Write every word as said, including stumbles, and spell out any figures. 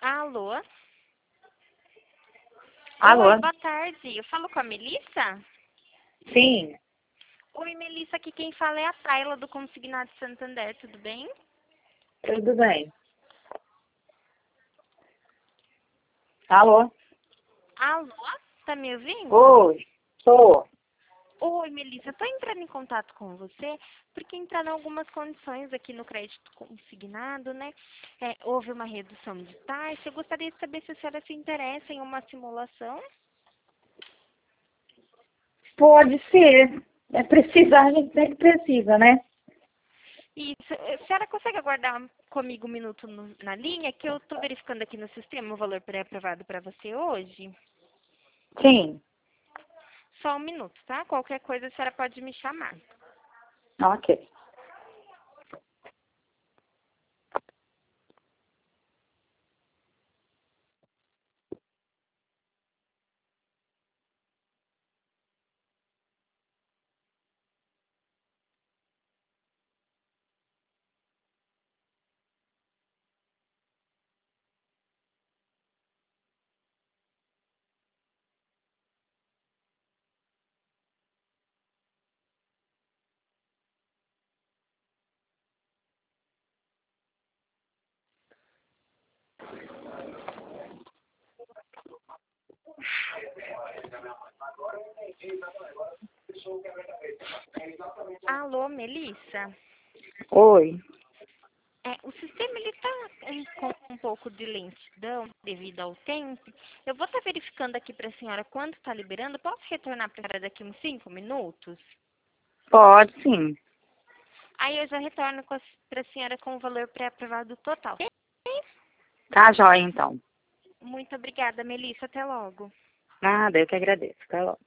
Alô? Alô? Oi, boa tarde. Eu falo com a Melissa? Sim, Oi, Melissa, aqui quem fala é a Tayla do Consignado Santander, tudo bem? tudo bem. Alô? Alô? Tá me ouvindo? Oi, tô. Oi, Melissa, estou entrando em contato com você porque entraram algumas condições aqui no crédito consignado, né? É, houve uma redução de taxa. Eu gostaria de saber se a senhora se interessa em uma simulação. Pode ser. É precisar, a gente sempre precisa, né? Isso. A senhora consegue aguardar comigo um minuto no- na linha que eu estou verificando aqui no sistema o valor pré-aprovado para você hoje? Sim, Só um minuto, tá? Qualquer coisa a senhora pode me chamar. ok. Alô, Melissa? Oi. É, o sistema ele está com um pouco de lentidão devido ao tempo. Eu vou estar verificando aqui para a senhora quando está liberando. Posso retornar para a senhora daqui uns cinco minutos? Pode sim. Aí eu já retorno para a senhora com o valor pré-aprovado total. Ok? Tá jóia, então. Muito obrigada, Melissa. Até logo. Nada, eu que agradeço. Até logo.